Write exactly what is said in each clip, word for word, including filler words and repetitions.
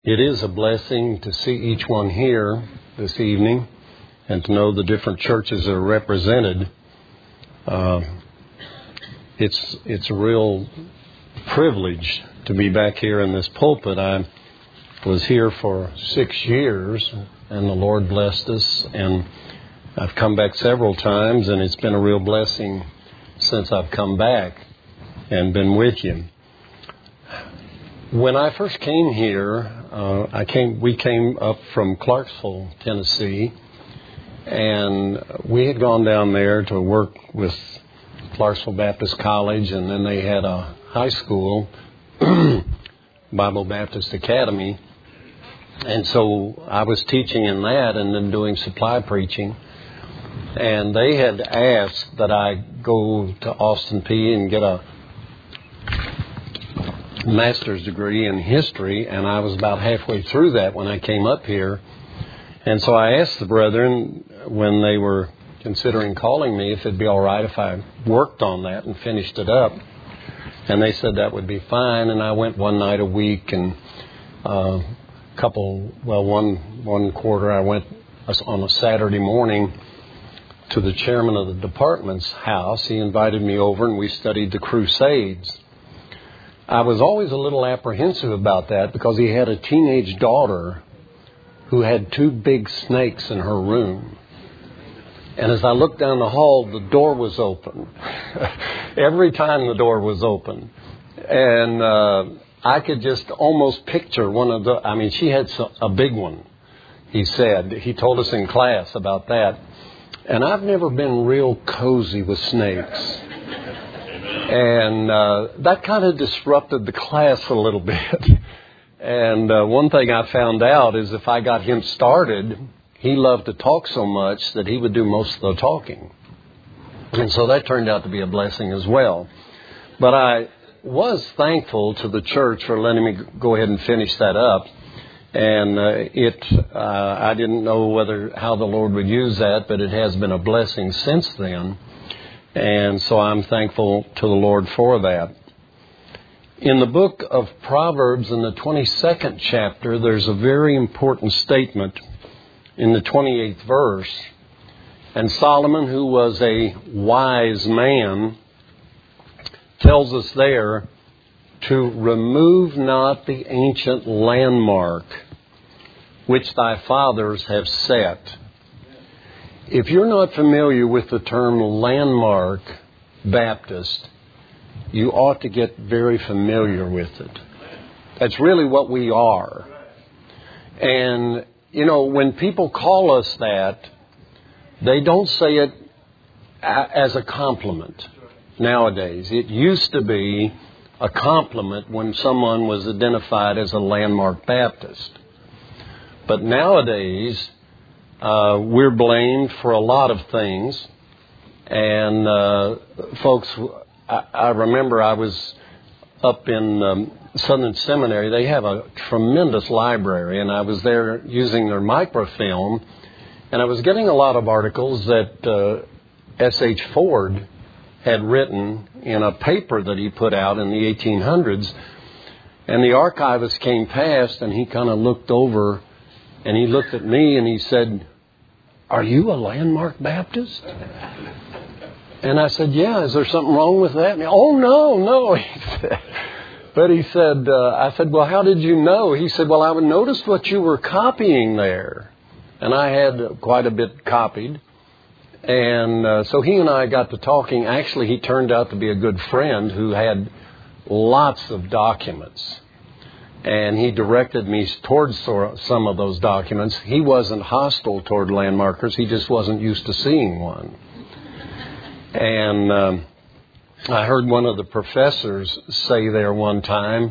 It is a blessing to see each one here this evening and to know the different churches that are represented. Uh, it's it's a real privilege to be back here in this pulpit. I was here for six years and the Lord blessed us, and I've come back several times, and it's been a real blessing since I've come back and been with you. When I first came here, uh, I came. we came up from Clarksville, Tennessee, and we had gone down there to work with Clarksville Baptist College, and then they had a high school, Bible Baptist Academy, and so I was teaching in that and then doing supply preaching, and they had asked that I go to Austin Peay and get a master's degree in history, and I was about halfway through that when I came up here. And so I asked the brethren when they were considering calling me if it'd be all right if I worked on that and finished it up. And they said that would be fine. And I went one night a week, and a uh, couple, well, one one quarter I went on a Saturday morning to the chairman of the department's house. He invited me over, and we studied the Crusades. I was always a little apprehensive about that because he had a teenage daughter who had two big snakes in her room. And as I looked down the hall, the door was open. Every time the door was open. And uh, I could just almost picture one of the, I mean, she had a big one, he said. He told us in class about that. And I've never been real cozy with snakes. And uh, that kind of disrupted the class a little bit. And uh, one thing I found out is if I got him started, he loved to talk so much that he would do most of the talking. And so that turned out to be a blessing as well. But I was thankful to the church for letting me go ahead and finish that up. And uh, it, uh, I didn't know whether how the Lord would use that, but it has been a blessing since then. And so I'm thankful to the Lord for that. In the book of Proverbs, in the twenty-second chapter, there's a very important statement in the twenty-eighth verse. And Solomon, who was a wise man, tells us there to remove not the ancient landmark which thy fathers have set. If you're not familiar with the term landmark Baptist, you ought to get very familiar with it. That's really what we are. And, you know, when people call us that, they don't say it as a compliment nowadays. It used to be a compliment when someone was identified as a landmark Baptist. But nowadays, Uh, we're blamed for a lot of things. And uh, folks, I, I remember I was up in um, Southern Seminary. They have a tremendous library, and I was there using their microfilm, and I was getting a lot of articles that uh, S H Ford had written in a paper that he put out in the eighteen hundreds. And the archivist came past, and he kind of looked over, and he looked at me, and he said, "Are you a landmark Baptist?" And I said, "Yeah, is there something wrong with that?" And he, "Oh, no, no." He said, but he said, uh, I said, "Well, how did you know?" He said, "Well, I noticed what you were copying there." And I had quite a bit copied. And uh, so he and I got to talking. Actually, he turned out to be a good friend who had lots of documents. And he directed me towards some of those documents. He wasn't hostile toward landmarkers. He just wasn't used to seeing one. And um, I heard one of the professors say there one time,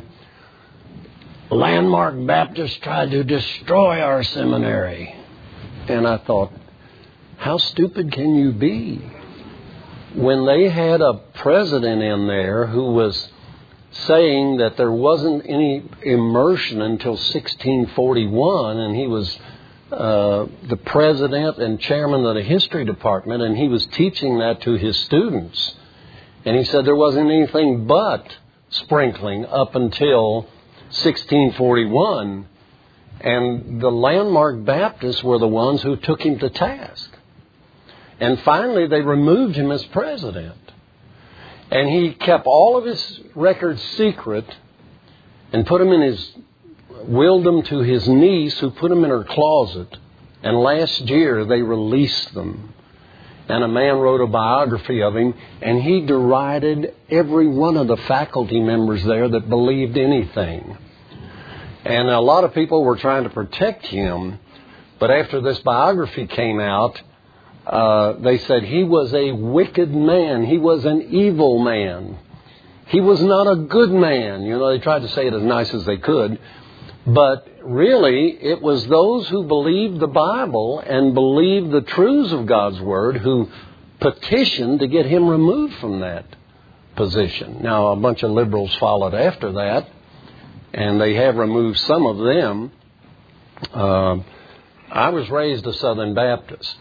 "Landmark Baptists tried to destroy our seminary." And I thought, how stupid can you be? When they had a president in there who was saying that there wasn't any immersion until sixteen forty-one, and he was uh, the president and chairman of the history department, and he was teaching that to his students. And he said there wasn't anything but sprinkling up until sixteen forty-one. And the Landmark Baptists were the ones who took him to task. And finally, they removed him as president. And he kept all of his records secret and put them in his, willed them to his niece, who put them in her closet. And last year, they released them. And a man wrote a biography of him, and he derided every one of the faculty members there that believed anything. And a lot of people were trying to protect him, but after this biography came out, uh, they said he was a wicked man. He was an evil man. He was not a good man. You know, they tried to say it as nice as they could. But really, it was those who believed the Bible and believed the truths of God's Word who petitioned to get him removed from that position. Now, a bunch of liberals followed after that, and they have removed some of them. Uh, I was raised a Southern Baptist.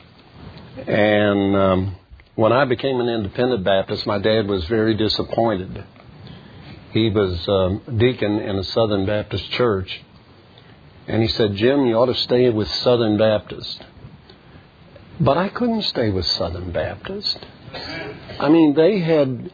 And um, when I became an independent Baptist, my dad was very disappointed. He was um, deacon in a Southern Baptist church. And he said, Jim, you ought to stay with Southern Baptist. But I couldn't stay with Southern Baptist. I mean, they had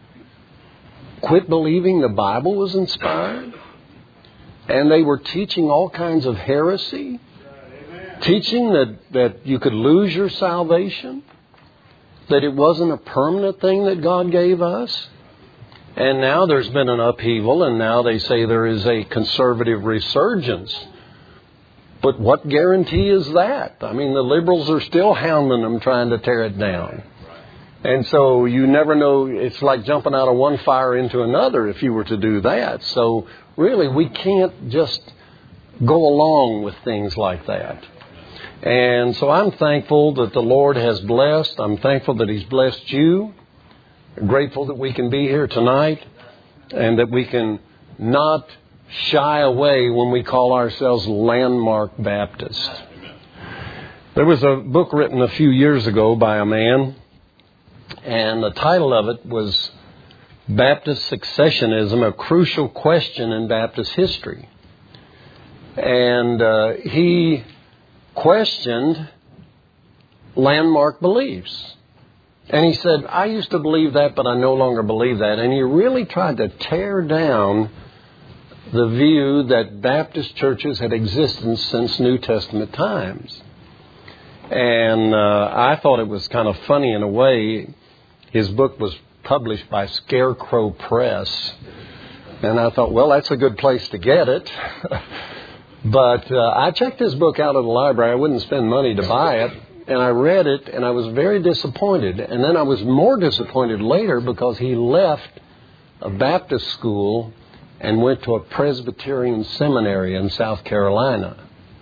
quit believing the Bible was inspired. And they were teaching all kinds of heresy. Teaching that, that you could lose your salvation. That it wasn't a permanent thing that God gave us. And now there's been an upheaval, and now they say there is a conservative resurgence. But what guarantee is that? I mean, the liberals are still hounding them, trying to tear it down. And so you never know. It's like jumping out of one fire into another if you were to do that. So really, we can't just go along with things like that. And so I'm thankful that the Lord has blessed. I'm thankful that He's blessed you. Grateful that we can be here tonight and that we can not shy away when we call ourselves Landmark Baptists. There was a book written a few years ago by a man, and the title of it was Baptist Successionism, a Crucial Question in Baptist History. And uh, he questioned landmark beliefs. And he said, I used to believe that, but I no longer believe that. And he really tried to tear down the view that Baptist churches had existed since New Testament times. And uh, I thought it was kind of funny in a way. His book was published by Scarecrow Press. And I thought, well, that's a good place to get it. But uh, I checked his book out at the library. I wouldn't spend money to buy it. And I read it, and I was very disappointed. And then I was more disappointed later because he left a Baptist school and went to a Presbyterian seminary in South Carolina.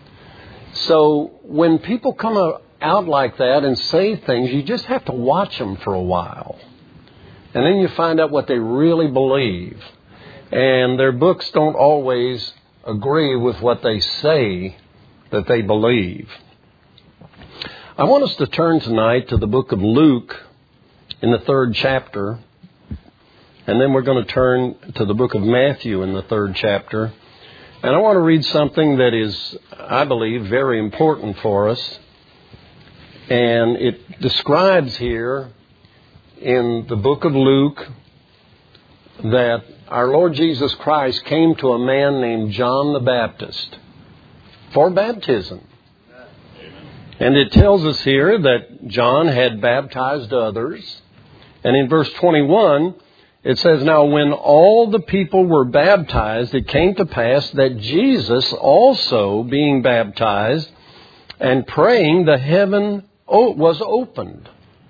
So when people come out like that and say things, you just have to watch them for a while. And then you find out what they really believe. And their books don't always agree with what they say that they believe. I want us to turn tonight to the book of Luke in the third chapter. And then we're going to turn to the book of Matthew in the third chapter. And I want to read something that is, I believe, very important for us. And it describes here in the book of Luke that our Lord Jesus Christ came to a man named John the Baptist for baptism. And it tells us here that John had baptized others. And in verse twenty-one, it says, Now when all the people were baptized, it came to pass that Jesus also, being baptized and praying, the heaven was opened.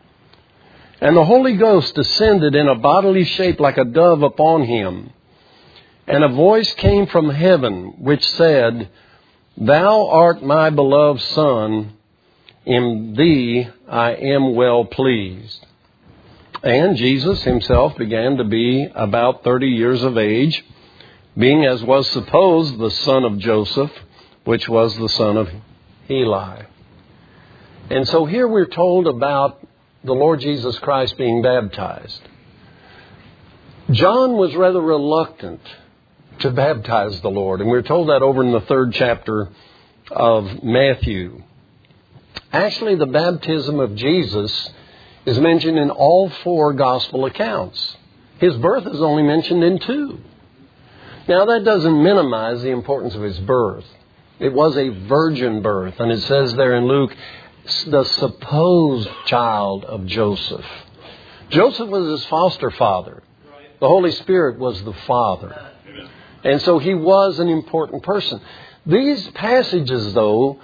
And the Holy Ghost descended in a bodily shape like a dove upon him. And a voice came from heaven which said, Thou art my beloved Son, in thee I am well pleased. And Jesus himself began to be about thirty years of age, being as was supposed the son of Joseph, which was the son of Heli. And so here we're told about the Lord Jesus Christ being baptized. John was rather reluctant to baptize the Lord. And we're told that over in the third chapter of Matthew. Actually, the baptism of Jesus is mentioned in all four gospel accounts. His birth is only mentioned in two. Now, that doesn't minimize the importance of his birth. It was a virgin birth, and it says there in Luke, the supposed child of Joseph. Joseph was his foster father. The Holy Spirit was the Father. And so he was an important person. These passages, though,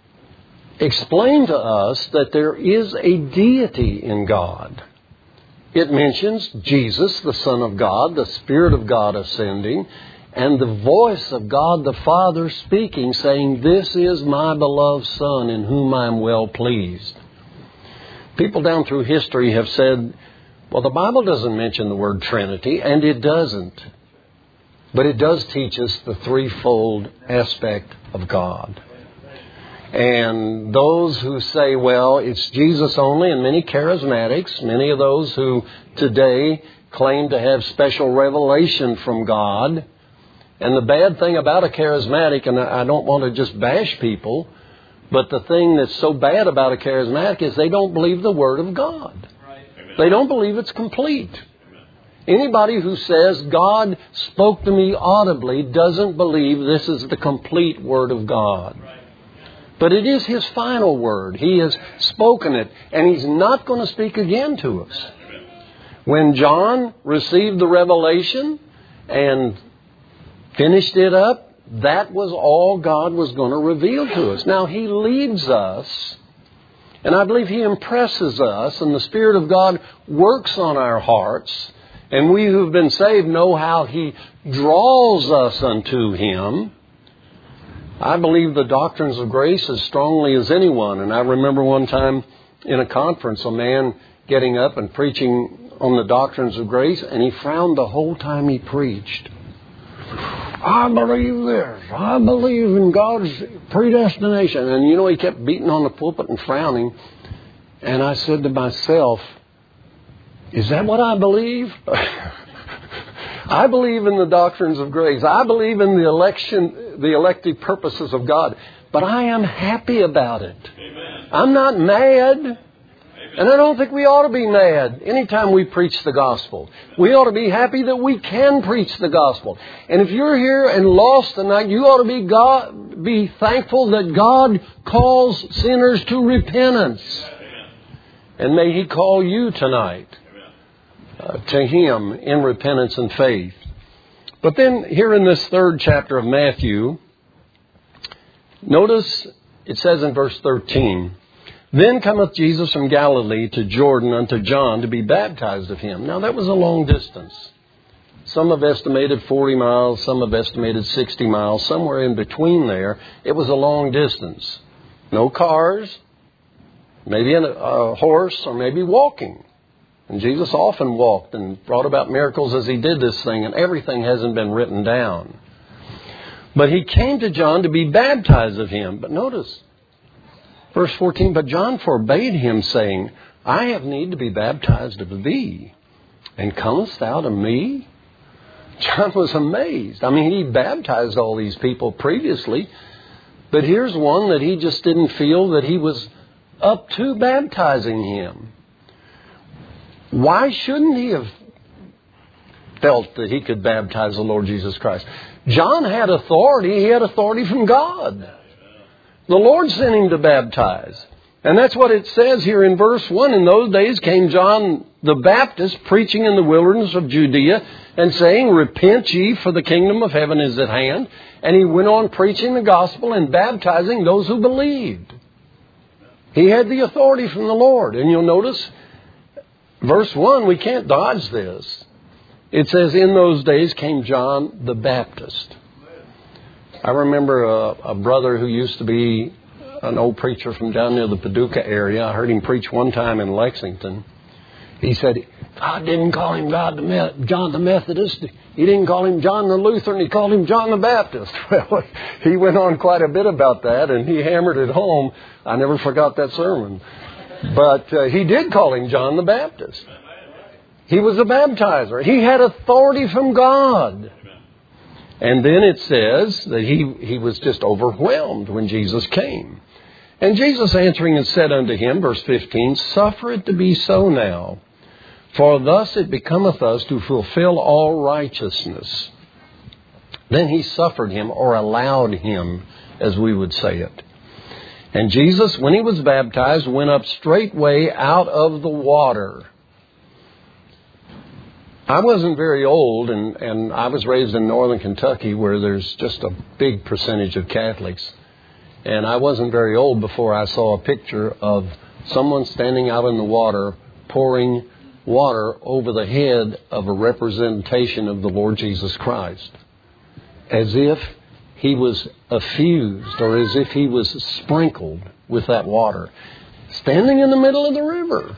explain to us that there is a deity in God. It mentions Jesus, the Son of God, the Spirit of God ascending, and the voice of God the Father speaking, saying, "This is my beloved Son in whom I am well pleased." People down through history have said, well, the Bible doesn't mention the word Trinity, and it doesn't. But it does teach us the threefold aspect of God. And those who say, well, it's Jesus only, and many charismatics, many of those who today claim to have special revelation from God. And the bad thing about a charismatic, and I don't want to just bash people, but the thing that's so bad about a charismatic is they don't believe the Word of God. They don't believe it's complete. Anybody who says God spoke to me audibly doesn't believe this is the complete Word of God. But it is His final Word. He has spoken it, and He's not going to speak again to us. When John received the revelation and finished it up, that was all God was going to reveal to us. Now, He leads us, and I believe He impresses us, and the Spirit of God works on our hearts. And we who have been saved know how He draws us unto Him. I believe the doctrines of grace as strongly as anyone. And I remember one time in a conference, a man getting up and preaching on the doctrines of grace, and he frowned the whole time he preached. I believe this. I believe in God's predestination. And you know, he kept beating on the pulpit and frowning. And I said to myself, is that what I believe? I believe in the doctrines of grace. I believe in the election, the elective purposes of God. But I am happy about it. Amen. I'm not mad. Amen. And I don't think we ought to be mad anytime we preach the gospel. We ought to be happy that we can preach the gospel. And if you're here and lost tonight, you ought to be God, be thankful that God calls sinners to repentance. Amen. And may He call you tonight uh, to Him in repentance and faith. But then here in this third chapter of Matthew, notice it says in verse thirteen, "Then cometh Jesus from Galilee to Jordan unto John to be baptized of him." Now that was a long distance. Some have estimated forty miles, some have estimated sixty miles, somewhere in between there. It was a long distance. No cars, maybe in a, a horse, or maybe walking. And Jesus often walked and brought about miracles as He did this thing, and everything hasn't been written down. But He came to John to be baptized of him. But notice, verse fourteen, "But John forbade him, saying, I have need to be baptized of thee, and comest thou to me?" John was amazed. I mean, he baptized all these people previously, but here's one that he just didn't feel that he was up to baptizing him. Why shouldn't he have felt that he could baptize the Lord Jesus Christ? John had authority. He had authority from God. The Lord sent him to baptize. And that's what it says here in verse one. "In those days came John the Baptist preaching in the wilderness of Judea and saying, Repent ye, for the kingdom of heaven is at hand. And he went on preaching the gospel and baptizing those who believed." He had the authority from the Lord. And you'll notice, verse one, we can't dodge this. It says, "In those days came John the Baptist." I remember a, a brother who used to be an old preacher from down near the Paducah area. I heard him preach one time in Lexington. He said, God didn't call him God the Me- John the Methodist. He didn't call him John the Lutheran. He called him John the Baptist. Well, he went on quite a bit about that, and he hammered it home. I never forgot that sermon. But uh, he did call him John the Baptist. He was a baptizer. He had authority from God. And then it says that he, he was just overwhelmed when Jesus came. And Jesus answering and said unto him, verse fifteen, Suffer it to be so now, for thus it becometh us to fulfill all righteousness. Then he suffered him, or allowed him, as we would say it. And Jesus, when he was baptized, went up straightway out of the water. I wasn't very old, and, and I was raised in northern Kentucky, where there's just a big percentage of Catholics. And I wasn't very old before I saw a picture of someone standing out in the water, pouring water over the head of a representation of the Lord Jesus Christ, as if he was effused, or as if he was sprinkled with that water, standing in the middle of the river.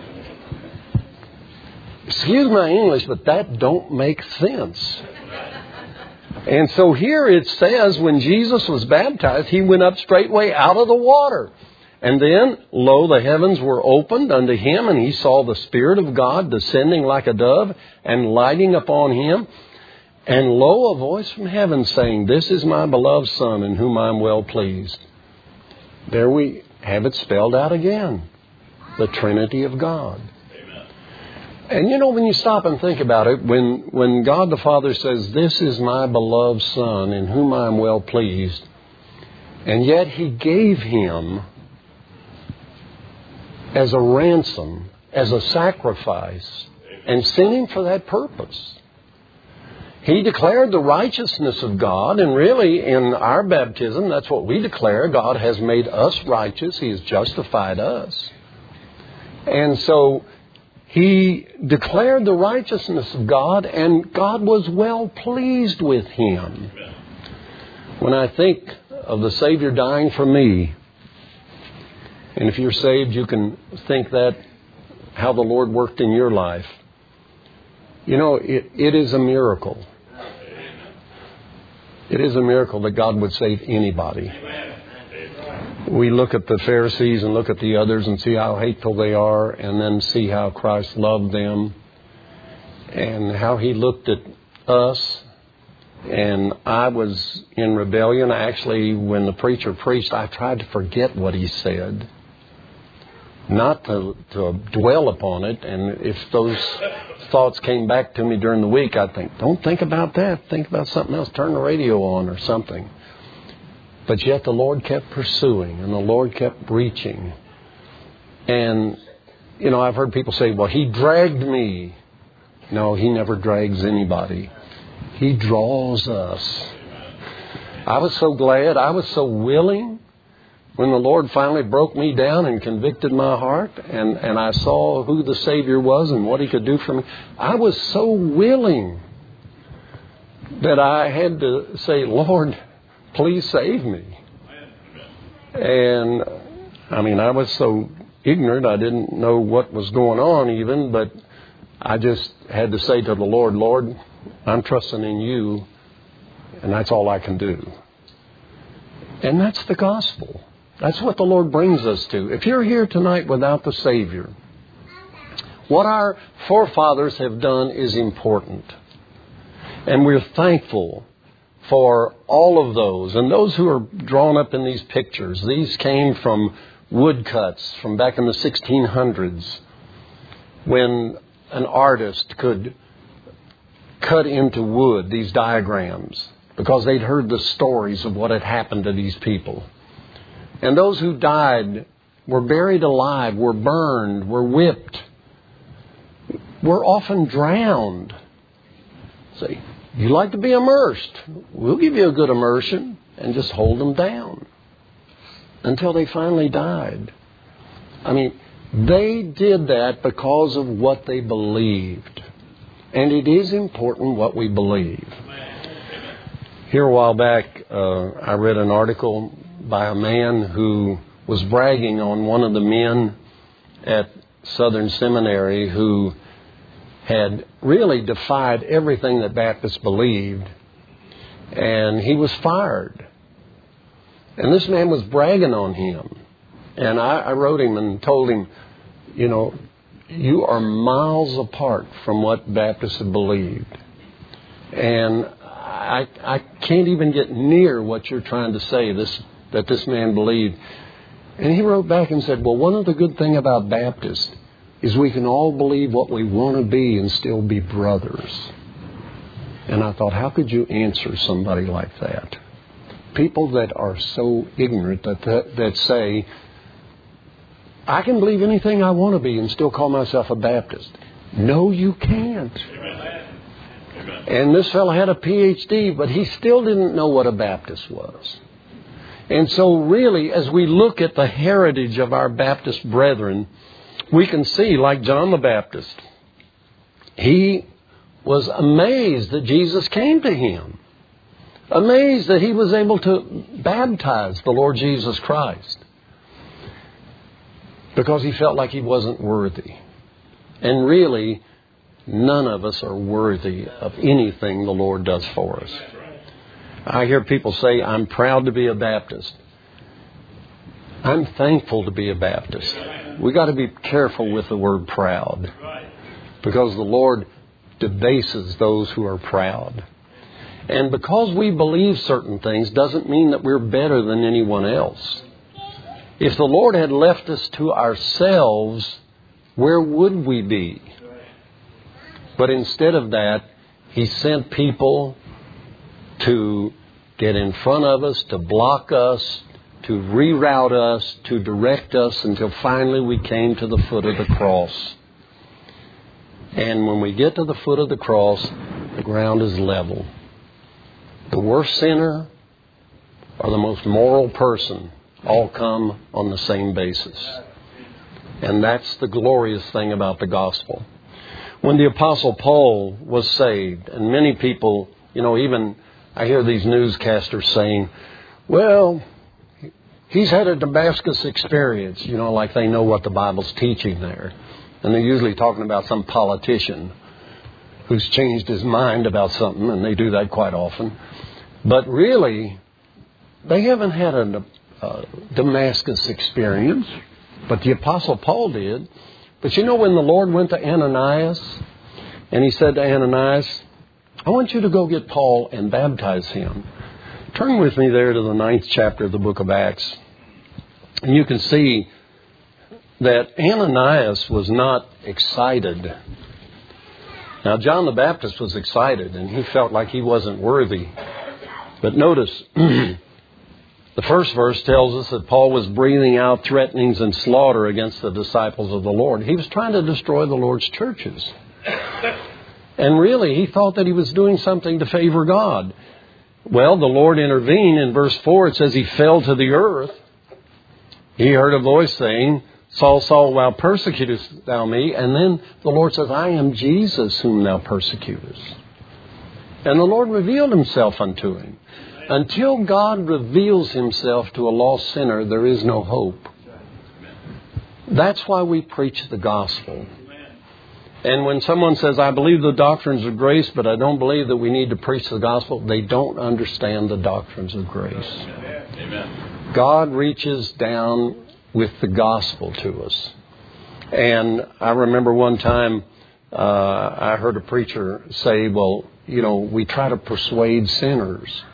Excuse my English, but that don't make sense. And so here it says, when Jesus was baptized, he went up straightway out of the water. And then, lo, the heavens were opened unto him, and he saw the Spirit of God descending like a dove and lighting upon him. And lo, a voice from heaven saying, This is my beloved Son, in whom I am well pleased. There we have it spelled out again. The Trinity of God. And you know, when you stop and think about it, when, when God the Father says, This is my beloved Son, in whom I am well pleased, and yet he gave him as a ransom, as a sacrifice, and sent him for that purpose. He declared the righteousness of God, and really in our baptism, that's what we declare. God has made us righteous. He has justified us. And so he declared the righteousness of God, and God was well pleased with him. When I think of the Savior dying for me, and if you're saved, you can think that how the Lord worked in your life. You know, it, it is a miracle. It is a miracle that God would save anybody. We look at the Pharisees and look at the others and see how hateful they are, and then see how Christ loved them and how he looked at us. And I was in rebellion. Actually, when the preacher preached, I tried to forget what he said, not to, to dwell upon it. And if those thoughts came back to me during the week, I'd think, don't think about that. Think about something else. Turn the radio on or something. But yet the Lord kept pursuing, and the Lord kept reaching. And, you know, I've heard people say, well, he dragged me. No, he never drags anybody. He draws us. I was so glad, I was so willing when the Lord finally broke me down and convicted my heart, and, and I saw who the Savior was and what he could do for me. I was so willing that I had to say, Lord, please save me. And, I mean, I was so ignorant, I didn't know what was going on even, but I just had to say to the Lord, Lord, I'm trusting in you, and that's all I can do. And that's the gospel. That's what the Lord brings us to. If you're here tonight without the Savior, what our forefathers have done is important. And we're thankful for all of those. And those who are drawn up in these pictures, these came from woodcuts from back in the sixteen hundreds, when an artist could cut into wood these diagrams because they'd heard the stories of what had happened to these people. And those who died were buried alive, were burned, were whipped, were often drowned. See, you like to be immersed? We'll give you a good immersion and just hold them down until they finally died. I mean, they did that because of what they believed. And it is important what we believe. Here a while back, uh, I read an article by a man who was bragging on one of the men at Southern Seminary who had really defied everything that Baptists believed. And he was fired. And this man was bragging on him. And I, I wrote him and told him, you know, you are miles apart from what Baptists have believed. And I, I can't even get near what you're trying to say, this that this man believed. And he wrote back and said, well, one of the good things about Baptists is we can all believe what we want to be and still be brothers. And I thought, how could you answer somebody like that? People that are so ignorant that, that, that say, I can believe anything I want to be and still call myself a Baptist. No, you can't. And this fellow had a P H D, but he still didn't know what a Baptist was. And so really, as we look at the heritage of our Baptist brethren, we can see, like John the Baptist, he was amazed that Jesus came to him. Amazed that he was able to baptize the Lord Jesus Christ. Because he felt like he wasn't worthy. And really, none of us are worthy of anything the Lord does for us. I hear people say, I'm proud to be a Baptist. I'm thankful to be a Baptist. We got to be careful with the word proud. Because the Lord debases those who are proud. And because we believe certain things doesn't mean that we're better than anyone else. If the Lord had left us to ourselves, where would we be? But instead of that, He sent people to get in front of us, to block us, to reroute us, to direct us until finally we came to the foot of the cross. And when we get to the foot of the cross, the ground is level. The worst sinner or the most moral person all come on the same basis. And that's the glorious thing about the gospel. When the Apostle Paul was saved, and many people, you know, even I hear these newscasters saying, well, he's had a Damascus experience, you know, like they know what the Bible's teaching there. And they're usually talking about some politician who's changed his mind about something, and they do that quite often. But really, they haven't had a uh, Damascus experience, but the Apostle Paul did. But you know, when the Lord went to Ananias, and He said to Ananias, I want you to go get Paul and baptize him. Turn with me there to the ninth chapter of the book of Acts. And you can see that Ananias was not excited. Now, John the Baptist was excited, and he felt like he wasn't worthy. But notice, the first verse tells us that Paul was breathing out threatenings and slaughter against the disciples of the Lord. He was trying to destroy the Lord's churches. And really, he thought that he was doing something to favor God. Well, the Lord intervened. In verse four, it says he fell to the earth. He heard a voice saying, Saul, Saul, why persecutest thou me? And then the Lord says, I am Jesus whom thou persecutest. And the Lord revealed Himself unto him. Until God reveals Himself to a lost sinner, there is no hope. That's why we preach the gospel. And when someone says, I believe the doctrines of grace, but I don't believe that we need to preach the gospel, they don't understand the doctrines of grace. Amen. God reaches down with the gospel to us. And I remember one time uh, I heard a preacher say, well, you know, we try to persuade sinners.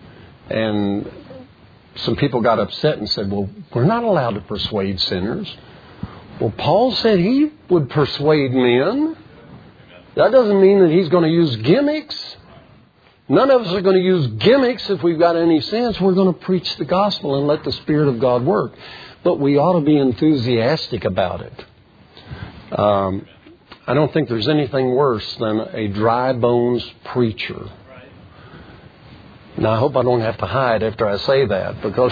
And some people got upset and said, well, we're not allowed to persuade sinners. Well, Paul said he would persuade men. That doesn't mean that he's going to use gimmicks. None of us are going to use gimmicks if we've got any sense. We're going to preach the gospel and let the Spirit of God work. But we ought to be enthusiastic about it. Um, I don't think there's anything worse than a dry bones preacher. Now, I hope I don't have to hide after I say that, because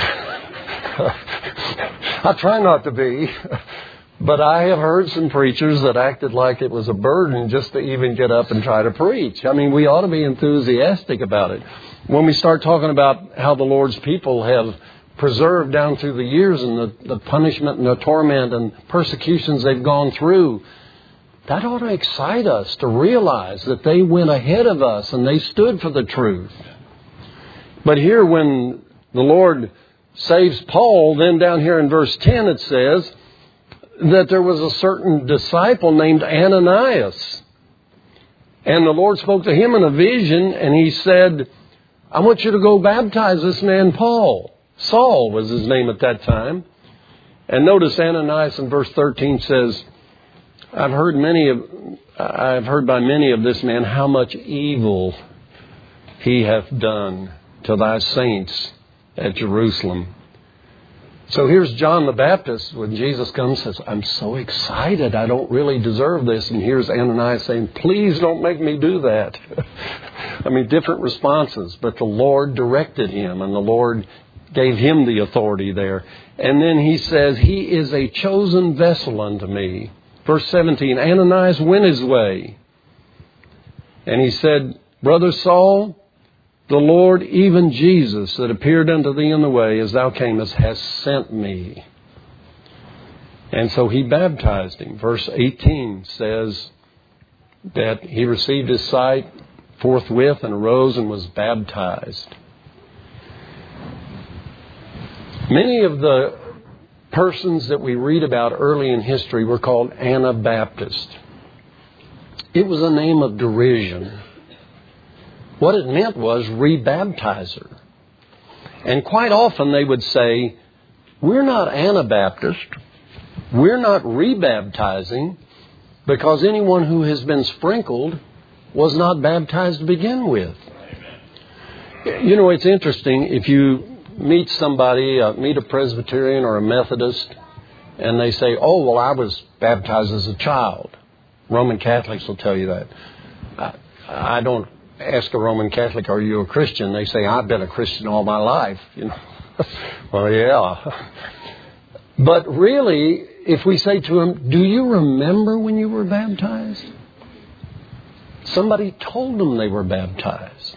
I try not to be. But I have heard some preachers that acted like it was a burden just to even get up and try to preach. I mean, we ought to be enthusiastic about it. When we start talking about how the Lord's people have preserved down through the years and the, the punishment and the torment and persecutions they've gone through, that ought to excite us to realize that they went ahead of us and they stood for the truth. But here when the Lord saves Paul, then down here in verse ten it says that there was a certain disciple named Ananias. And the Lord spoke to him in a vision, and He said, I want you to go baptize this man Paul. Saul was his name at that time. And notice Ananias in verse thirteen says, I've heard many of, I've heard by many of this man how much evil he hath done to thy saints at Jerusalem. So here's John the Baptist when Jesus comes and says, I'm so excited. I don't really deserve this. And here's Ananias saying, please don't make me do that. I mean, different responses. But the Lord directed him and the Lord gave him the authority there. And then he says, he is a chosen vessel unto me. Verse seventeen, Ananias went his way. And he said, Brother Saul, the Lord, even Jesus, that appeared unto thee in the way as thou camest, has sent me. And so he baptized him. Verse eighteen says that he received his sight forthwith and arose and was baptized. Many of the persons that we read about early in history were called Anabaptist. It was a name of derision. What it meant was rebaptizer. And quite often they would say, we're not Anabaptist, we're not rebaptizing, because anyone who has been sprinkled was not baptized to begin with. You know, it's interesting, if you meet somebody, uh, meet a Presbyterian or a Methodist, and they say, oh, well, I was baptized as a child. Roman Catholics will tell you that. I, I don't ask a Roman Catholic, are you a Christian? They say, I've been a Christian all my life. You know, well, yeah. But really, if we say to them, do you remember when you were baptized? Somebody told them they were baptized.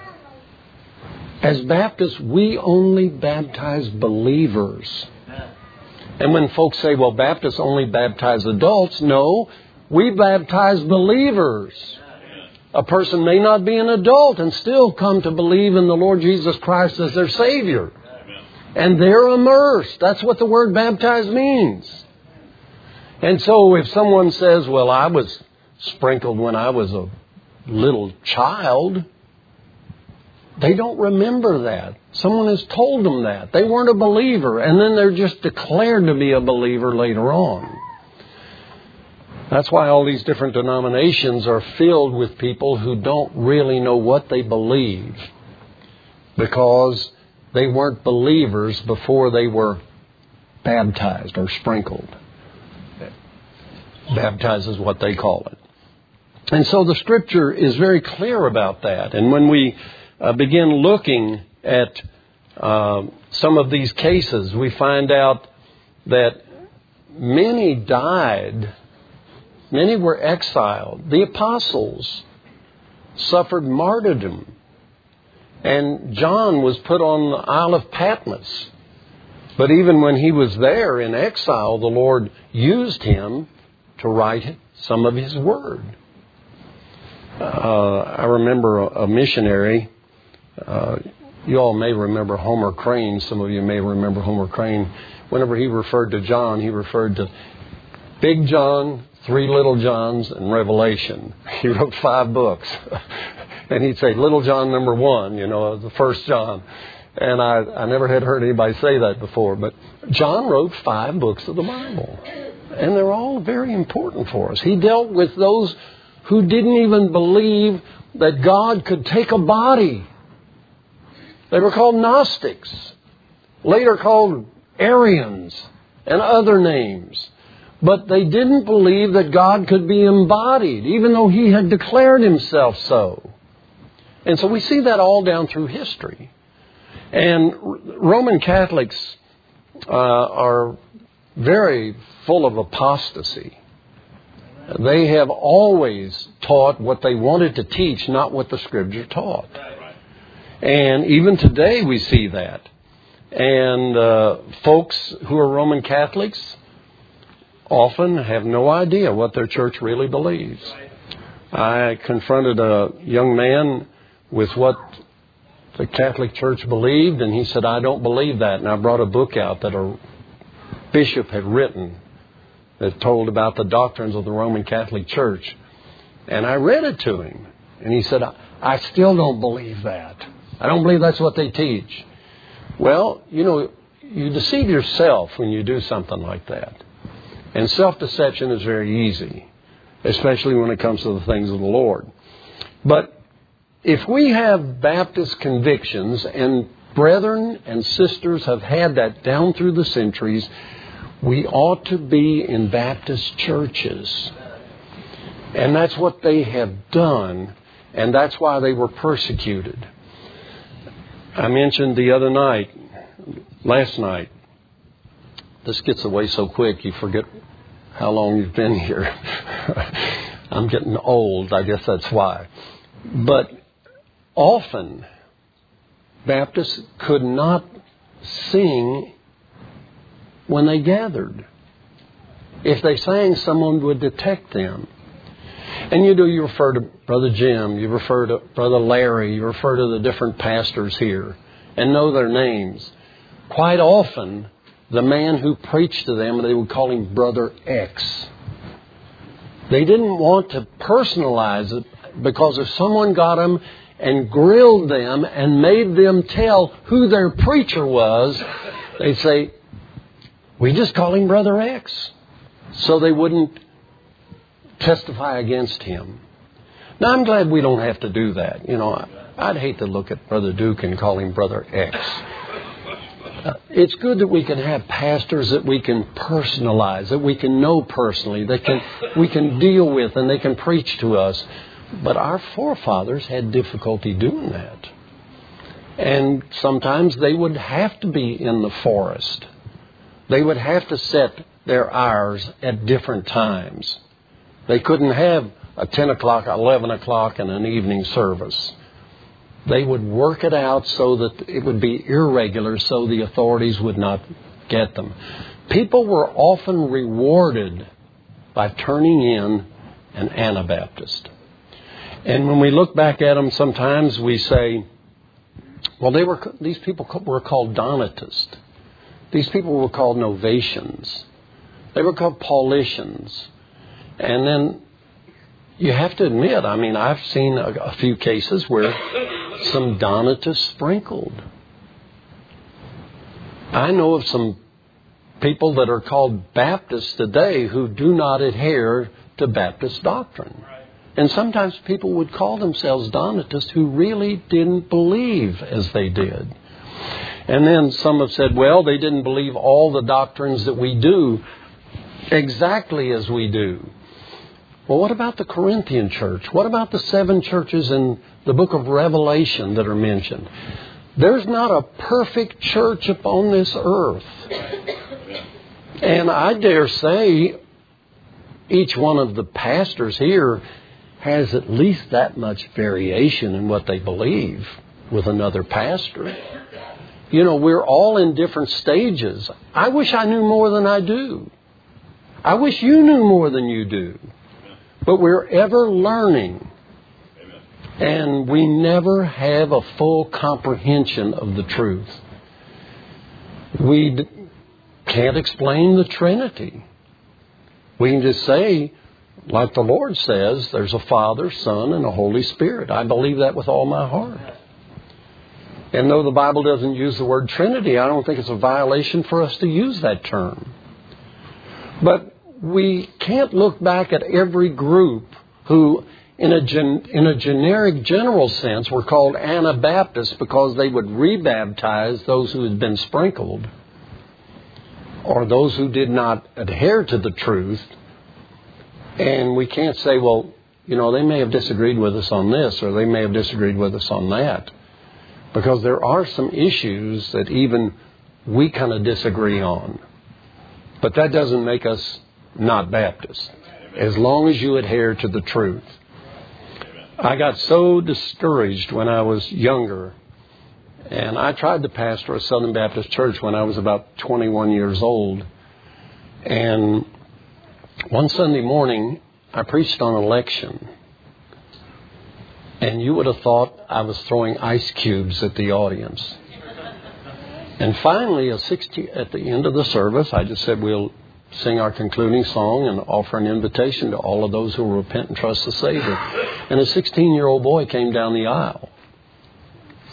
As Baptists, we only baptize believers. And when folks say, well, Baptists only baptize adults, no, we baptize believers. A person may not be an adult and still come to believe in the Lord Jesus Christ as their Savior. And they're immersed. That's what the word baptized means. And so if someone says, well, I was sprinkled when I was a little child, they don't remember that. Someone has told them that. They weren't a believer. And then they're just declared to be a believer later on. That's why all these different denominations are filled with people who don't really know what they believe, because they weren't believers before they were baptized or sprinkled. Baptized is what they call it. And so the Scripture is very clear about that. And when we uh, begin looking at uh, some of these cases, we find out that many died. Many were exiled. The apostles suffered martyrdom. And John was put on the Isle of Patmos. But even when he was there in exile, the Lord used him to write some of his word. Uh, I remember a, a missionary. Uh, you all may remember Homer Crane. Some of you may remember Homer Crane. Whenever he referred to John, he referred to Big John, Three Little Johns, and Revelation. He wrote five books. And he'd say, Little John number one, you know, the first John. And I, I never had heard anybody say that before. But John wrote five books of the Bible. And they're all very important for us. He dealt with those who didn't even believe that God could take a body. They were called Gnostics. Later called Arians and other names. But they didn't believe that God could be embodied, even though He had declared Himself so. And so we see that all down through history. And Roman Catholics uh, are very full of apostasy. They have always taught what they wanted to teach, not what the Scripture taught. And even today we see that. And uh, folks who are Roman Catholics often have no idea what their church really believes. I confronted a young man with what the Catholic Church believed, and he said, I don't believe that. And I brought a book out that a bishop had written that told about the doctrines of the Roman Catholic Church. And I read it to him. And he said, I still don't believe that. I don't believe that's what they teach. Well, you know, you deceive yourself when you do something like that. And self-deception is very easy, especially when it comes to the things of the Lord. But if we have Baptist convictions, and brethren and sisters have had that down through the centuries, we ought to be in Baptist churches. And that's what they have done, and that's why they were persecuted. I mentioned the other night, last night, this gets away so quick you forget how long you've been here. I'm getting old, I guess that's why. But often, Baptists could not sing when they gathered. If they sang, someone would detect them. And you do, you refer to Brother Jim, you refer to Brother Larry, you refer to the different pastors here and know their names. Quite often, the man who preached to them, they would call him Brother X. They didn't want to personalize it, because if someone got them and grilled them and made them tell who their preacher was, they'd say, we just call him Brother X. So they wouldn't testify against him. Now, I'm glad we don't have to do that. You know, I'd hate to look at Brother Duke and call him Brother X. Uh, it's good that we can have pastors that we can personalize, that we can know personally, that can we can deal with, and they can preach to us. But our forefathers had difficulty doing that. And sometimes they would have to be in the forest. They would have to set their hours at different times. They couldn't have a ten o'clock, eleven o'clock, and an evening service. They would work it out so that it would be irregular, so the authorities would not get them. People were often rewarded by turning in an Anabaptist. And when we look back at them, sometimes we say, well, they were these people were called Donatists. These people were called Novatians. They were called Paulicians. And then you have to admit, I mean, I've seen a, a few cases where some Donatists sprinkled. I know of some people that are called Baptists today who do not adhere to Baptist doctrine. And sometimes people would call themselves Donatists who really didn't believe as they did. And then some have said, well, they didn't believe all the doctrines that we do exactly as we do. Well, what about the Corinthian church? What about the seven churches in the book of Revelation that are mentioned? There's not a perfect church upon this earth. And I dare say each one of the pastors here has at least that much variation in what they believe with another pastor. You know, we're all in different stages. I wish I knew more than I do. I wish you knew more than you do. But we're ever learning. And we never have a full comprehension of the truth. We d- can't explain the Trinity. We can just say, like the Lord says, there's a Father, Son, and a Holy Spirit. I believe that with all my heart. And though the Bible doesn't use the word Trinity, I don't think it's a violation for us to use that term. But we can't look back at every group who, in a gen, in a generic, general sense, were called Anabaptists because they would rebaptize those who had been sprinkled, or those who did not adhere to the truth. And we can't say, well, you know, they may have disagreed with us on this, or they may have disagreed with us on that. Because there are some issues that even we kind of disagree on. But that doesn't make us not Baptist, as long as you adhere to the truth. I got so discouraged when I was younger, and I tried to pastor a Southern Baptist church when I was about twenty-one years old. And one Sunday morning, I preached on election. And you would have thought I was throwing ice cubes at the audience. And finally, a sixty, at the end of the service, I just said we'll sing our concluding song and offer an invitation to all of those who will repent and trust the Savior. And a sixteen-year-old boy came down the aisle.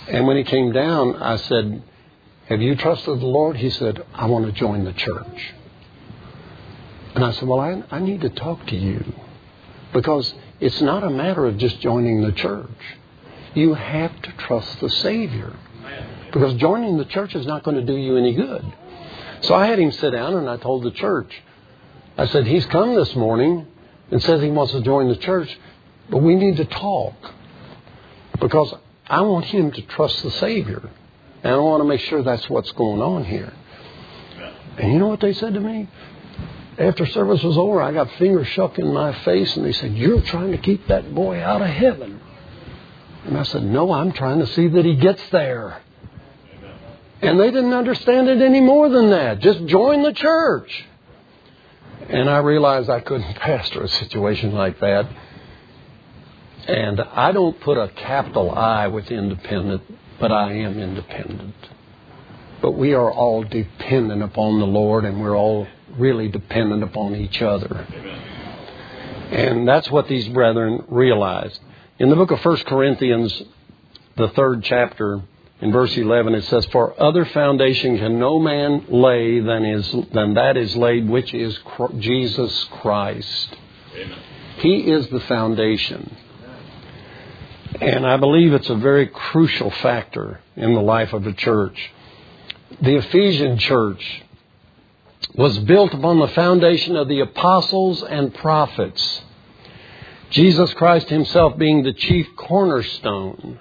And when he came down, I said, have you trusted the Lord? He said, I want to join the church. And I said, well, I, I need to talk to you. Because it's not a matter of just joining the church. You have to trust the Savior. Because joining the church is not going to do you any good. So I had him sit down and I told the church, I said, he's come this morning and says he wants to join the church, but we need to talk. Because I want him to trust the Savior. And I want to make sure that's what's going on here. And you know what they said to me? After service was over, I got fingers shoved in my face and they said, you're trying to keep that boy out of heaven. And I said, no, I'm trying to see that he gets there. And they didn't understand it any more than that. Just join the church. And I realized I couldn't pastor a situation like that. And I don't put a capital I with independent, but I am independent. But we are all dependent upon the Lord, and we're all really dependent upon each other. And that's what these brethren realized. In the book of First Corinthians, the third chapter, in verse eleven, it says, for other foundation can no man lay than is than that is laid, which is Jesus Christ. Amen. He is the foundation. And I believe it's a very crucial factor in the life of a church. The Ephesian church was built upon the foundation of the apostles and prophets, Jesus Christ himself being the chief cornerstone.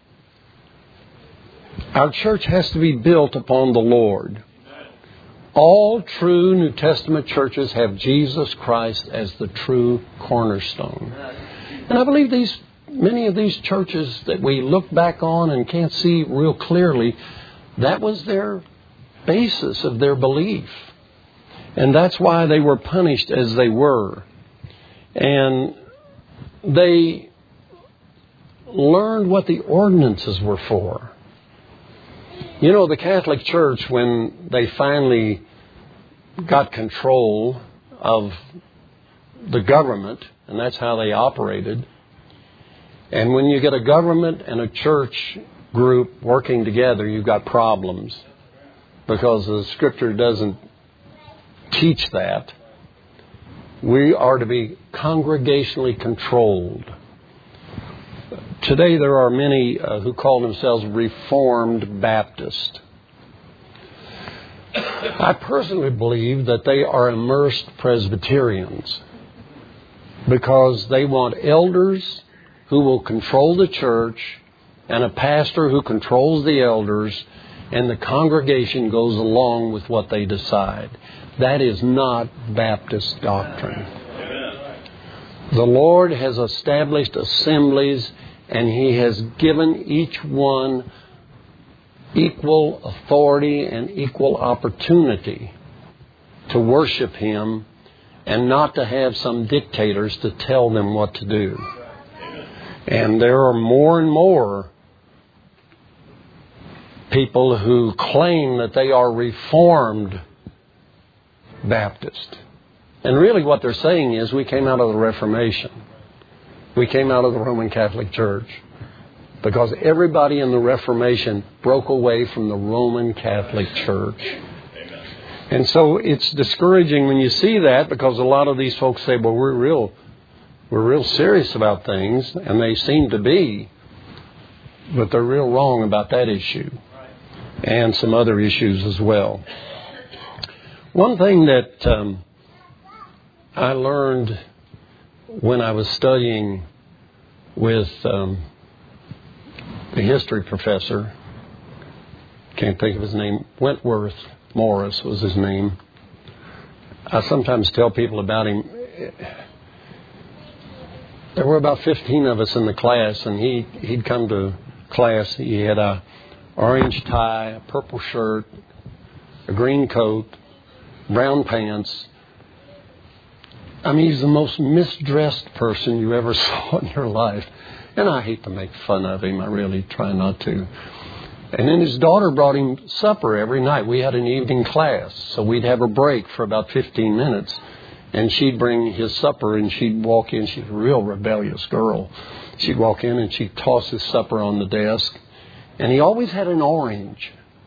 Our church has to be built upon the Lord. All true New Testament churches have Jesus Christ as the true cornerstone. And I believe these many of these churches that we look back on and can't see real clearly, that was their basis of their belief. And that's why they were punished as they were. And they learned what the ordinances were for. You know, the Catholic Church, when they finally got control of the government, and that's how they operated, and when you get a government and a church group working together, you've got problems. Because the Scripture doesn't teach that. We are to be congregationally controlled. Today there are many uh, who call themselves Reformed Baptist. I personally believe that they are immersed Presbyterians because they want elders who will control the church and a pastor who controls the elders, and the congregation goes along with what they decide. That is not Baptist doctrine. The Lord has established assemblies, and He has given each one equal authority and equal opportunity to worship Him, and not to have some dictators to tell them what to do. And there are more and more people who claim that they are Reformed Baptist. And really what they're saying is, we came out of the Reformation. We came out of the Roman Catholic Church. Because everybody in the Reformation broke away from the Roman Catholic Church. Amen. And so it's discouraging when you see that, because a lot of these folks say, well, we're real, we're real serious about things, and they seem to be. But they're real wrong about that issue. And some other issues as well. One thing that um, I learned when I was studying with um, the history professor, can't think of his name, Wentworth Morris was his name. I sometimes tell people about him. There were about fifteen of us in the class, and he, he'd come to class. He had a orange tie, a purple shirt, a green coat, brown pants. I mean, he's the most misdressed person you ever saw in your life. And I hate to make fun of him. I really try not to. And then his daughter brought him supper every night. We had an evening class, so we'd have a break for about fifteen minutes. And she'd bring his supper, and she'd walk in. She's a real rebellious girl. She'd walk in, and she'd toss his supper on the desk. And he always had an orange.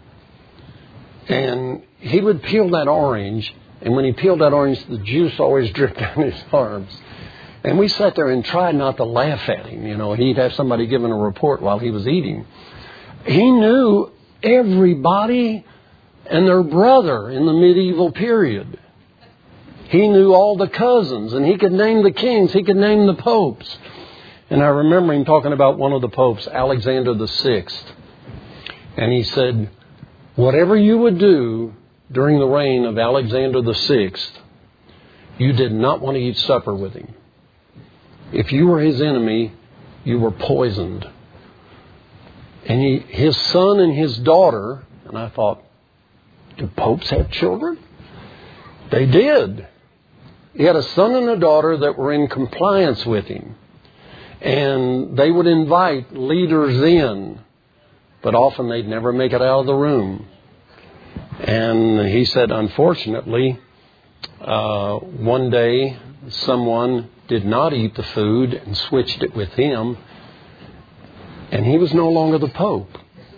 And he would peel that orange, and when he peeled that orange, the juice always dripped down his arms. And we sat there and tried not to laugh at him. You know, he'd have somebody giving a report while he was eating. He knew everybody and their brother in the medieval period. He knew all the cousins, and he could name the kings. He could name the popes. And I remember him talking about one of the popes, Alexander the Sixth. And he said, whatever you would do during the reign of Alexander the Sixth, you did not want to eat supper with him. If you were his enemy, you were poisoned. And he, his son and his daughter, and I thought, do popes have children? They did. He had a son and a daughter that were in compliance with him. And they would invite leaders in, but often they'd never make it out of the room. And he said, unfortunately, uh, one day someone did not eat the food and switched it with him, and he was no longer the Pope.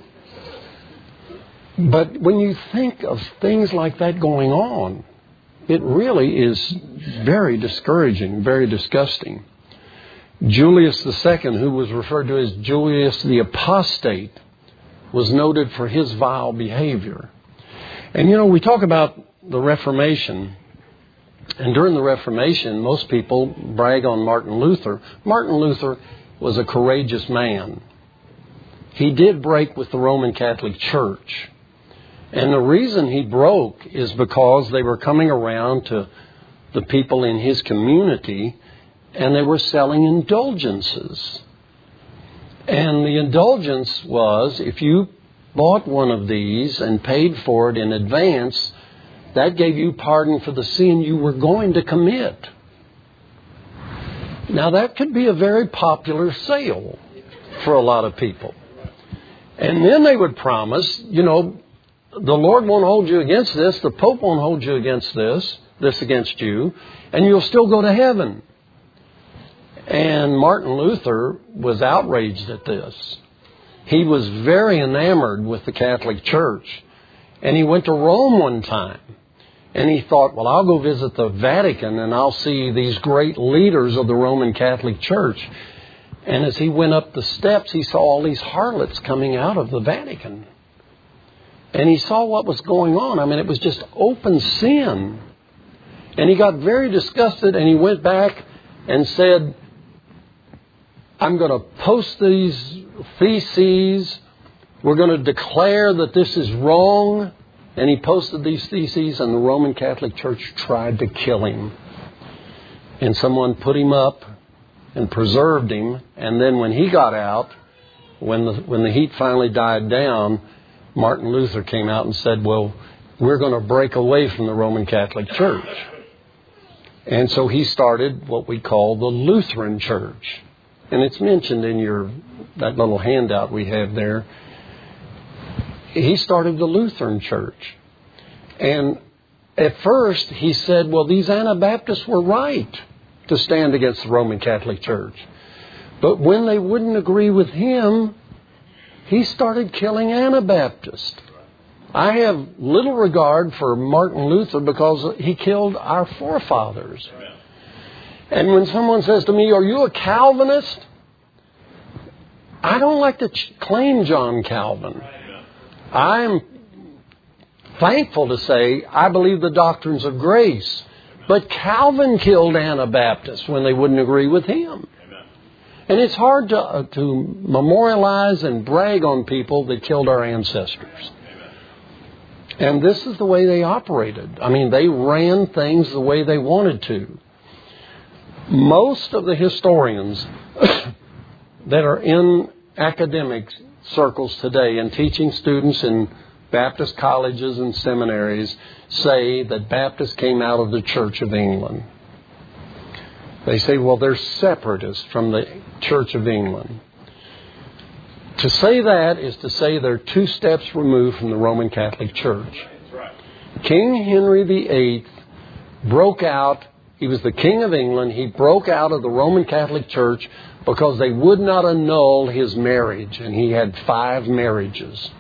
But when you think of things like that going on, it really is very discouraging, very disgusting. Julius the Second, who was referred to as Julius the Apostate, was noted for his vile behavior. And you know, we talk about the Reformation, and during the Reformation, most people brag on Martin Luther. Martin Luther was a courageous man. He did break with the Roman Catholic Church. And the reason he broke is because they were coming around to the people in his community and they were selling indulgences. And the indulgence was, if you bought one of these and paid for it in advance, that gave you pardon for the sin you were going to commit. Now that could be a very popular sale for a lot of people. And then they would promise, you know, the Lord won't hold you against this, the Pope won't hold you against this, this against you, and you'll still go to heaven. And Martin Luther was outraged at this. He was very enamored with the Catholic Church. And he went to Rome one time. And he thought, well, I'll go visit the Vatican and I'll see these great leaders of the Roman Catholic Church. And as he went up the steps, he saw all these harlots coming out of the Vatican. And he saw what was going on. I mean, it was just open sin. And he got very disgusted and he went back and said, I'm going to post these theses. We're going to declare that this is wrong. And he posted these theses, and the Roman Catholic Church tried to kill him. And someone put him up and preserved him. And then when he got out, when the, when the heat finally died down, Martin Luther came out and said, well, we're going to break away from the Roman Catholic Church. And so he started what we call the Lutheran Church. And it's mentioned in your that little handout we have there. He started the Lutheran Church. And at first he said, well, these Anabaptists were right to stand against the Roman Catholic Church. But when they wouldn't agree with him, he started killing Anabaptists. I have little regard for Martin Luther because he killed our forefathers. And when someone says to me, are you a Calvinist? I don't like to ch- claim John Calvin. I'm thankful to say I believe the doctrines of grace. But Calvin killed Anabaptists when they wouldn't agree with him. And it's hard to, uh, to memorialize and brag on people that killed our ancestors. And this is the way they operated. I mean, they ran things the way they wanted to. Most of the historians that are in academic circles today and teaching students in Baptist colleges and seminaries say that Baptists came out of the Church of England. They say, well, they're separatists from the Church of England. To say that is to say they're two steps removed from the Roman Catholic Church. King Henry the Eighth broke out He was the King of England. He broke out of the Roman Catholic Church because they would not annul his marriage. And he had five marriages.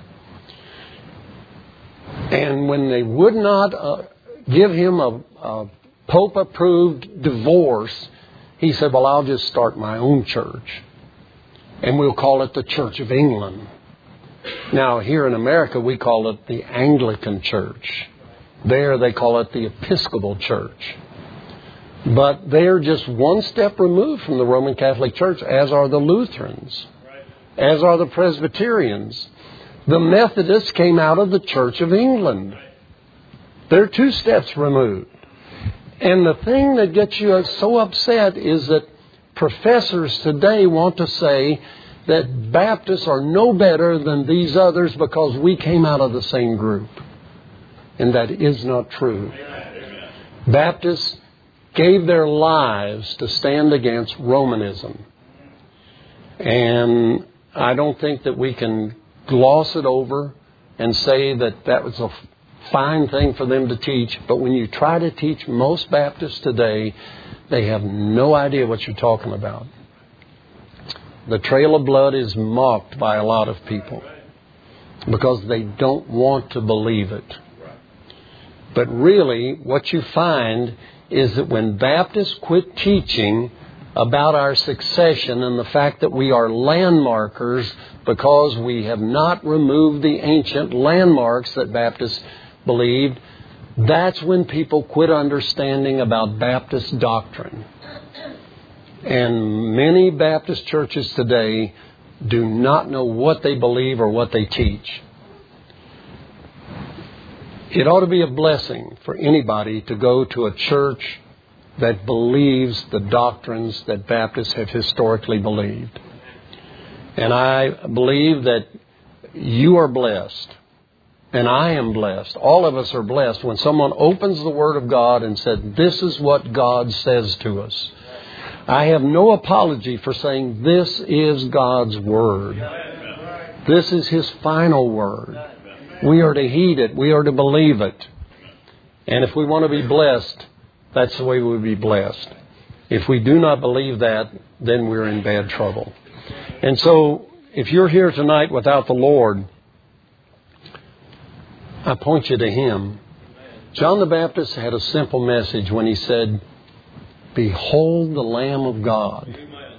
And when they would not uh, give him a, a Pope-approved divorce, he said, well, I'll just start my own church. And we'll call it the Church of England. Now, here in America, we call it the Anglican Church. There, they call it the Episcopal Church. But they're just one step removed from the Roman Catholic Church, as are the Lutherans, as are the Presbyterians. The Methodists came out of the Church of England. They're two steps removed. And the thing that gets you so upset is that professors today want to say that Baptists are no better than these others because we came out of the same group. And that is not true. Baptists gave their lives to stand against Romanism. And I don't think that we can gloss it over and say that that was a fine thing for them to teach. But when you try to teach most Baptists today, they have no idea what you're talking about. The trail of blood is mocked by a lot of people because they don't want to believe it. But really, what you find is that when Baptists quit teaching about our succession and the fact that we are landmarkers because we have not removed the ancient landmarks that Baptists believed, that's when people quit understanding about Baptist doctrine. And many Baptist churches today do not know what they believe or what they teach. It ought to be a blessing for anybody to go to a church that believes the doctrines that Baptists have historically believed. And I believe that you are blessed. And I am blessed. All of us are blessed when someone opens the Word of God and said, this is what God says to us. I have no apology for saying this is God's Word. This is His final Word. We are to heed it. We are to believe it. And if we want to be blessed, that's the way we'll be blessed. If we do not believe that, then we're in bad trouble. And so, if you're here tonight without the Lord, I point you to Him. John the Baptist had a simple message when he said, behold the Lamb of God,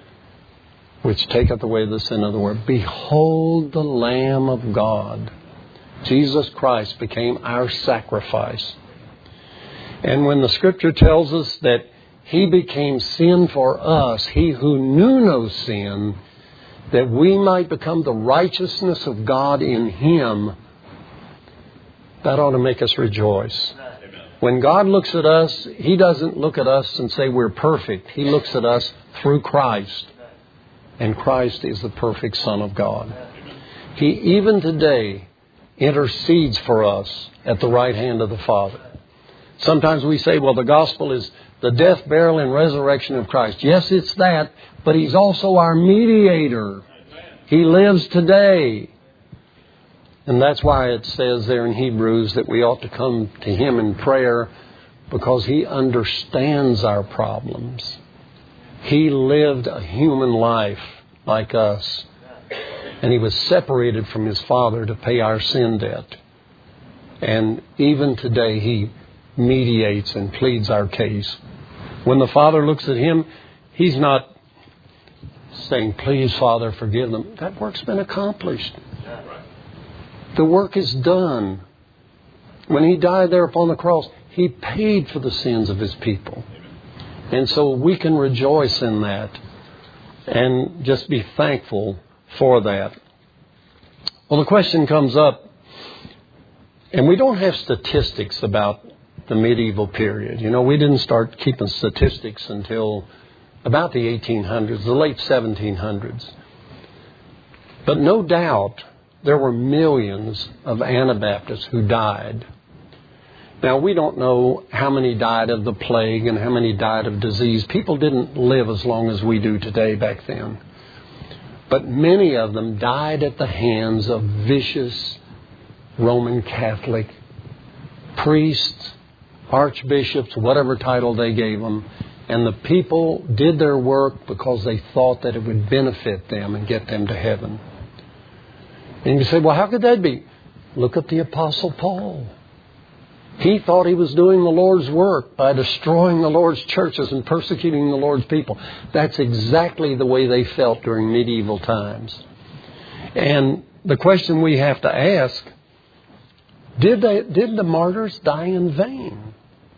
which taketh away the sin of the world. Behold the Lamb of God. Jesus Christ became our sacrifice. And when the Scripture tells us that He became sin for us, He who knew no sin, that we might become the righteousness of God in Him, that ought to make us rejoice. When God looks at us, He doesn't look at us and say we're perfect. He looks at us through Christ. And Christ is the perfect Son of God. He even today intercedes for us at the right hand of the Father. Sometimes we say, well, the gospel is the death, burial, and resurrection of Christ. Yes, it's that, but He's also our mediator. He lives today. And that's why it says there in Hebrews that we ought to come to Him in prayer because He understands our problems. He lived a human life like us. And He was separated from His Father to pay our sin debt. And even today He mediates and pleads our case. When the Father looks at Him, He's not saying, please, Father, forgive them. That work's been accomplished. The work is done. When He died there upon the cross, He paid for the sins of His people. And so we can rejoice in that and just be thankful for that. Well, the question comes up, and we don't have statistics about the medieval period. You know, we didn't start keeping statistics until about the eighteen hundreds, the late seventeen hundreds. But no doubt there were millions of Anabaptists who died. Now, we don't know how many died of the plague and how many died of disease. People didn't live as long as we do today back then. But many of them died at the hands of vicious Roman Catholic priests archbishops, whatever title they gave them. And the people did their work because they thought that it would benefit them and get them to heaven. And you say, well, how could that be? Look at the Apostle Paul. He thought he was doing the Lord's work by destroying the Lord's churches and persecuting the Lord's people. That's exactly the way they felt during medieval times. And the question we have to ask, did they, did the martyrs die in vain?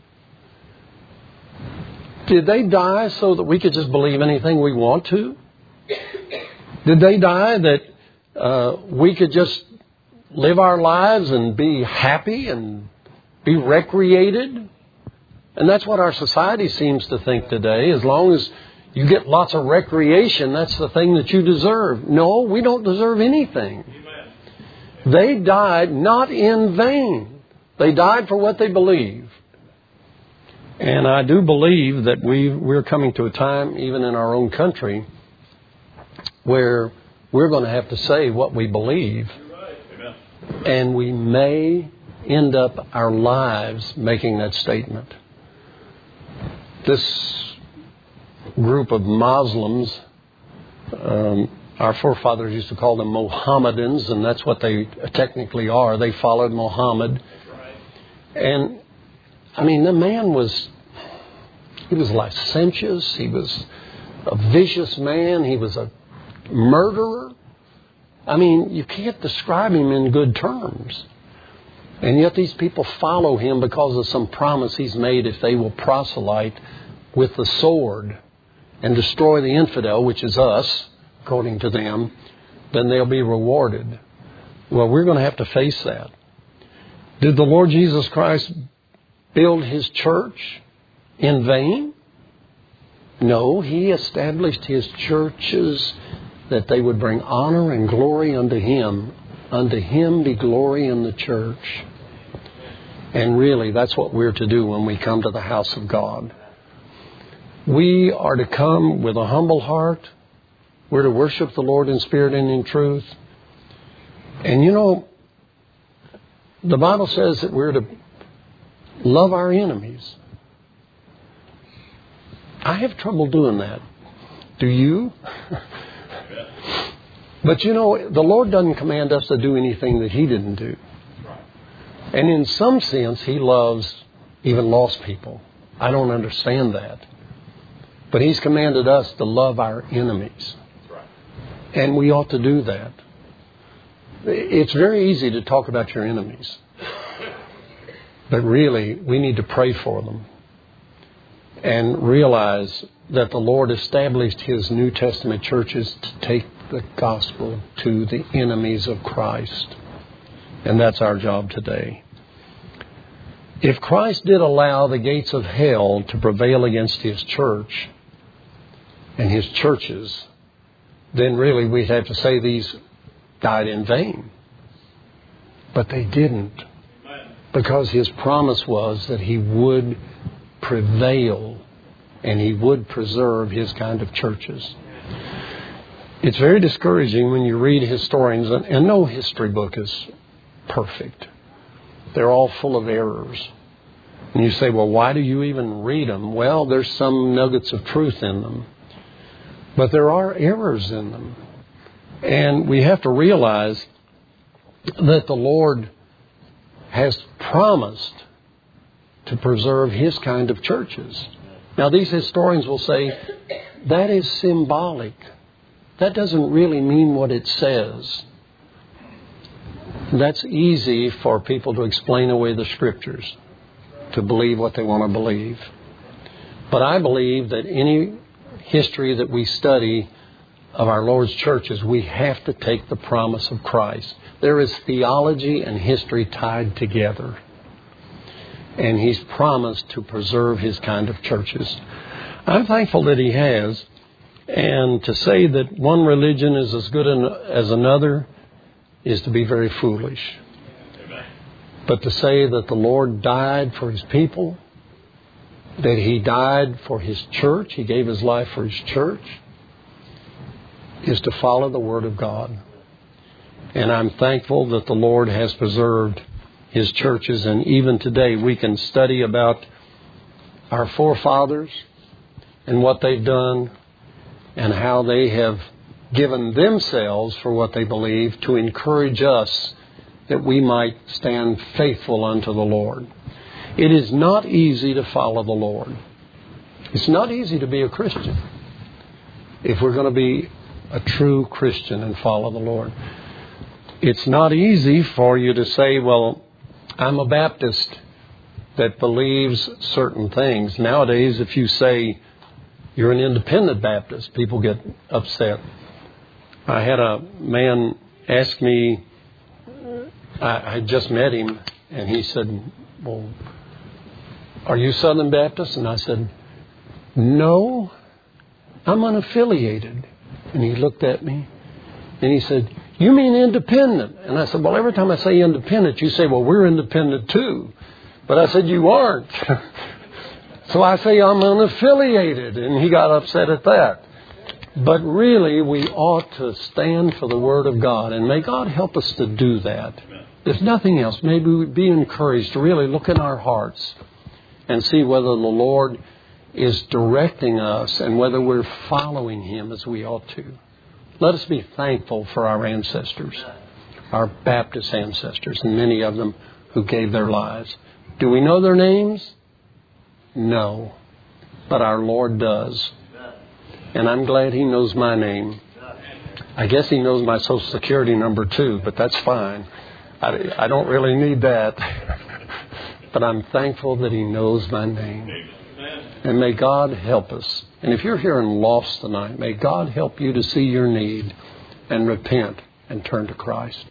Did they die so that we could just believe anything we want to? Did they die that uh, we could just live our lives and be happy and be recreated? And that's what our society seems to think today. As long as you get lots of recreation, that's the thing that you deserve. No, we don't deserve anything. They died not in vain. They died for what they believed. And I do believe that we, we're coming to a time, even in our own country, where we're going to have to say what we believe. And we may end up our lives making that statement. This group of Muslims, um, our forefathers used to call them Mohammedans, and that's what they technically are. They followed Muhammad. And I mean, the man was, he was licentious. He was a vicious man. He was a murderer. I mean, you can't describe him in good terms. And yet these people follow him because of some promise he's made. If they will proselyte with the sword and destroy the infidel, which is us, according to them, then they'll be rewarded. Well, we're going to have to face that. Did the Lord Jesus Christ build His church in vain? No, He established His churches that they would bring honor and glory unto Him. Unto Him be glory in the church. And really, that's what we're to do when we come to the house of God. We are to come with a humble heart. We're to worship the Lord in spirit and in truth. And you know, the Bible says that we're to love our enemies. I have trouble doing that. Do you? But you know, the Lord doesn't command us to do anything that He didn't do. And in some sense, He loves even lost people. I don't understand that. But He's commanded us to love our enemies. And we ought to do that. It's very easy to talk about your enemies. But really, we need to pray for them. And realize that the Lord established His New Testament churches to take the gospel to the enemies of Christ. And that's our job today. If Christ did allow the gates of hell to prevail against His church and His churches, then really we'd have to say these died in vain. But they didn't. Because His promise was that He would prevail and He would preserve His kind of churches. It's very discouraging when you read historians, and no history book is perfect. They're all full of errors. And you say, well, why do you even read them? Well, there's some nuggets of truth in them. But there are errors in them. And we have to realize that the Lord has promised to preserve His kind of churches. Now, these historians will say, that is symbolic. That doesn't really mean what it says. That's easy for people to explain away the Scriptures, to believe what they want to believe. But I believe that any history that we study of our Lord's churches, we have to take the promise of Christ. There is theology and history tied together. And He's promised to preserve His kind of churches. I'm thankful that He has. And to say that one religion is as good as another is to be very foolish. Amen. But to say that the Lord died for His people, that He died for His church, He gave His life for His church, is to follow the Word of God. And I'm thankful that the Lord has preserved His churches. And even today we can study about our forefathers and what they've done and how they have given themselves for what they believe to encourage us that we might stand faithful unto the Lord. It is not easy to follow the Lord. It's not easy to be a Christian if we're going to be a true Christian and follow the Lord. It's not easy for you to say, well, I'm a Baptist that believes certain things. Nowadays, if you say you're an independent Baptist, people get upset. I had a man ask me, I had just met him, and he said, well, are you Southern Baptist? And I said, no, I'm unaffiliated. And he looked at me, and he said, you mean independent? And I said, well, every time I say independent, you say, well, we're independent too. But I said, you aren't. So I say I'm unaffiliated, and he got upset at that. But really, we ought to stand for the Word of God, and may God help us to do that. If nothing else, maybe we'd be encouraged to really look in our hearts and see whether the Lord is directing us and whether we're following Him as we ought to. Let us be thankful for our ancestors, our Baptist ancestors, and many of them who gave their lives. Do we know their names? No. But our Lord does. And I'm glad He knows my name. I guess He knows my Social Security number too, but that's fine. I, I don't really need that. But I'm thankful that He knows my name. And may God help us. And if you're here and lost tonight, may God help you to see your need and repent and turn to Christ.